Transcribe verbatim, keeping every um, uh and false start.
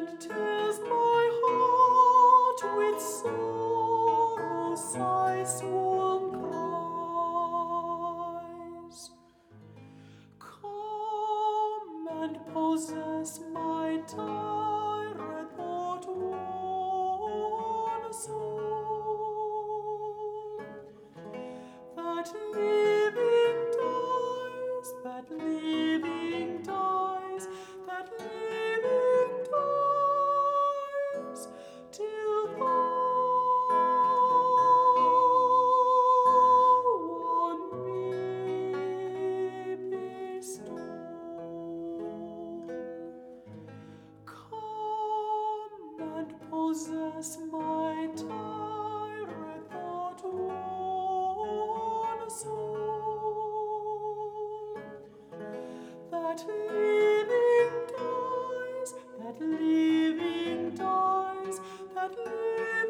and tears my heart with sorrow, sighs, warm cries. Come and possess my tired, thought-worn soul, that living dies, that living dies, that living dies, till thou on me bestow. Come and possess my tired, thought-worn soul, that living dies, that living dies, that living